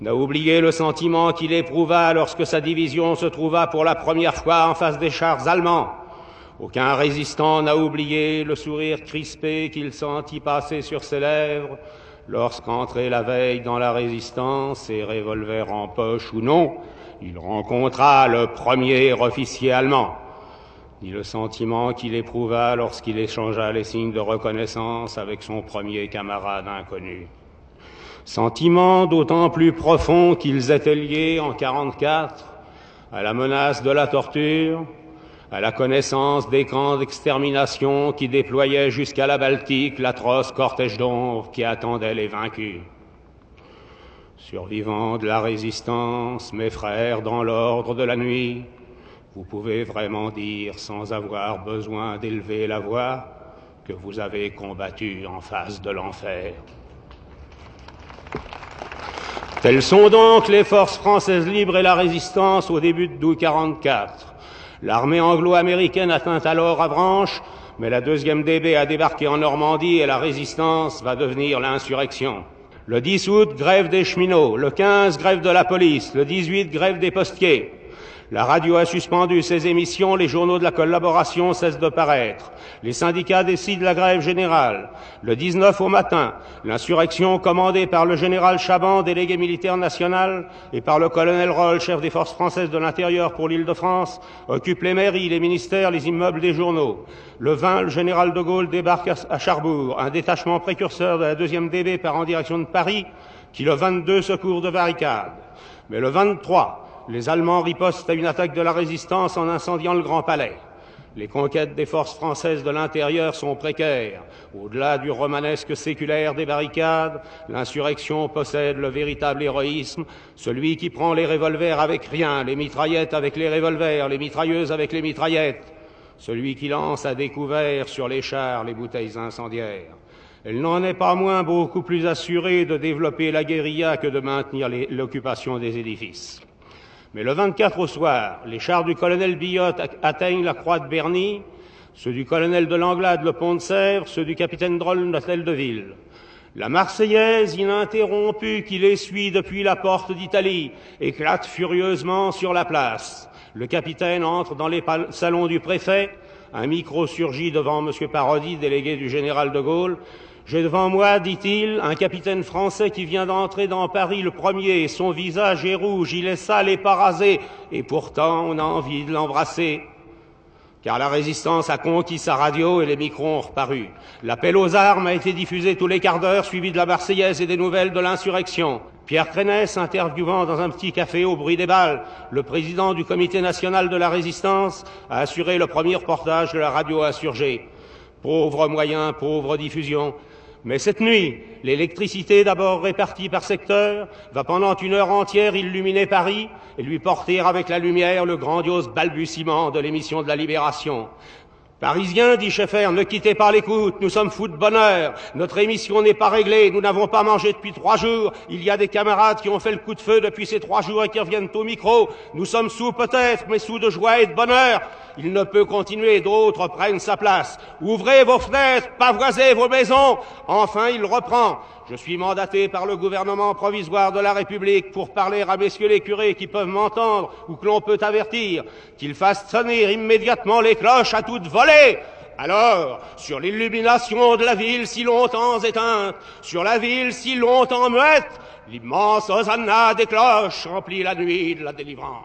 n'a oublié le sentiment qu'il éprouva lorsque sa division se trouva pour la première fois en face des chars allemands. Aucun résistant n'a oublié le sourire crispé qu'il sentit passer sur ses lèvres lorsqu'entré la veille dans la résistance, et revolver en poche ou non, il rencontra le premier officier allemand. Ni le sentiment qu'il éprouva lorsqu'il échangea les signes de reconnaissance avec son premier camarade inconnu. Sentiment d'autant plus profond qu'ils étaient liés en 1944 à la menace de la torture, à la connaissance des camps d'extermination qui déployaient jusqu'à la Baltique l'atroce cortège d'ombre qui attendait les vaincus. Survivants de la résistance, mes frères dans l'ordre de la nuit, vous pouvez vraiment dire, sans avoir besoin d'élever la voix, que vous avez combattu en face de l'enfer. Telles sont donc les forces françaises libres et la résistance au début d'août 1944. L'armée anglo-américaine atteint alors Avranches, mais la 2e DB a débarqué en Normandie et la résistance va devenir l'insurrection. Le 10 août, grève des cheminots. Le 15, grève de la police. Le 18, grève des postiers. La radio a suspendu ses émissions, les journaux de la collaboration cessent de paraître. Les syndicats décident la grève générale. Le 19 au matin, l'insurrection commandée par le général Chaban, délégué militaire national, et par le colonel Roll, chef des forces françaises de l'intérieur pour l'Île-de-France, occupe les mairies, les ministères, les immeubles des journaux. Le 20, le général de Gaulle débarque à Cherbourg. Un détachement précurseur de la 2e DB part en direction de Paris, qui le 22 secourt de barricades. Mais le 23, les Allemands ripostent à une attaque de la résistance en incendiant le Grand Palais. Les conquêtes des forces françaises de l'intérieur sont précaires. Au-delà du romanesque séculaire des barricades, l'insurrection possède le véritable héroïsme, celui qui prend les revolvers avec rien, les mitraillettes avec les revolvers, les mitrailleuses avec les mitraillettes, celui qui lance à découvert sur les chars les bouteilles incendiaires. Elle n'en est pas moins beaucoup plus assurée de développer la guérilla que de maintenir l'occupation des édifices. Mais le 24 au soir, les chars du colonel Billotte atteignent la croix de Berny, ceux du colonel de Langlade le pont de Sèvres, ceux du capitaine Droll l'hôtel de Ville. La Marseillaise, ininterrompue, qui les suit depuis la porte d'Italie, éclate furieusement sur la place. Le capitaine entre dans les salons du préfet, un micro surgit devant M. Parodi, délégué du général de Gaulle. J'ai devant moi, dit-il, un capitaine français qui vient d'entrer dans Paris le premier. Son visage est rouge, il est sale et pas rasé, et pourtant on a envie de l'embrasser. Car la résistance a conquis sa radio et les micros ont reparu. L'appel aux armes a été diffusé tous les quarts d'heure, suivi de la Marseillaise et des nouvelles de l'insurrection. Pierre Crénès, interviewant dans un petit café au bruit des balles, le président du comité national de la résistance, a assuré le premier reportage de la radio insurgée. Pauvre moyen, pauvre diffusion. Mais cette nuit, l'électricité, d'abord répartie par secteur, va pendant 1 heure entière illuminer Paris et lui porter avec la lumière le grandiose balbutiement de l'émission de la Libération. Parisiens, dit Schaeffer, ne quittez pas l'écoute, nous sommes fous de bonheur, notre émission n'est pas réglée, nous n'avons pas mangé depuis 3 jours, il y a des camarades qui ont fait le coup de feu depuis ces 3 jours et qui reviennent au micro, nous sommes sous peut-être, mais sous de joie et de bonheur. Il ne peut continuer, d'autres prennent sa place. Ouvrez vos fenêtres, pavoisez vos maisons. Enfin, il reprend. Je suis mandaté par le gouvernement provisoire de la République pour parler à messieurs les curés qui peuvent m'entendre ou que l'on peut avertir, qu'ils fassent sonner immédiatement les cloches à toute volée. Alors, sur l'illumination de la ville si longtemps éteinte, sur la ville si longtemps muette, l'immense hosanna des cloches remplit la nuit de la délivrance.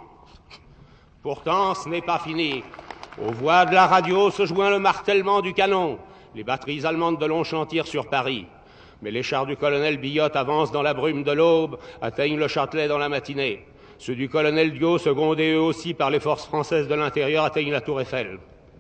Pourtant, ce n'est pas fini. Aux voix de la radio se joint le martèlement du canon. Les batteries allemandes de Longchamp tirent sur Paris. Mais les chars du colonel Billotte avancent dans la brume de l'aube, atteignent le Châtelet dans la matinée. Ceux du colonel Diot, secondés eux aussi par les forces françaises de l'intérieur, atteignent la Tour Eiffel.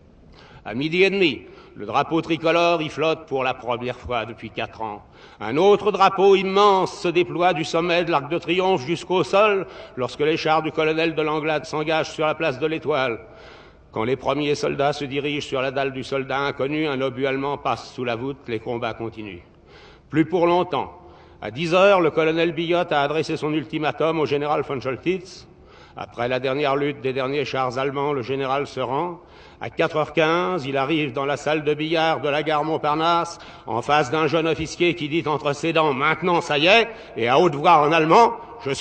À 12h30, le drapeau tricolore y flotte pour la première fois depuis 4 ans. Un autre drapeau immense se déploie du sommet de l'Arc de Triomphe jusqu'au sol lorsque les chars du colonel de Langlade s'engagent sur la place de l'Étoile. Quand les premiers soldats se dirigent sur la dalle du soldat inconnu, un obus allemand passe sous la voûte, les combats continuent. Plus pour longtemps. À 10h, le colonel Billotte a adressé son ultimatum au général von Choltitz. Après la dernière lutte des derniers chars allemands, le général se rend. À 4h15, il arrive dans la salle de billard de la gare Montparnasse, en face d'un jeune officier qui dit entre ses dents « Maintenant, ça y est !» et à haute voix en allemand « Je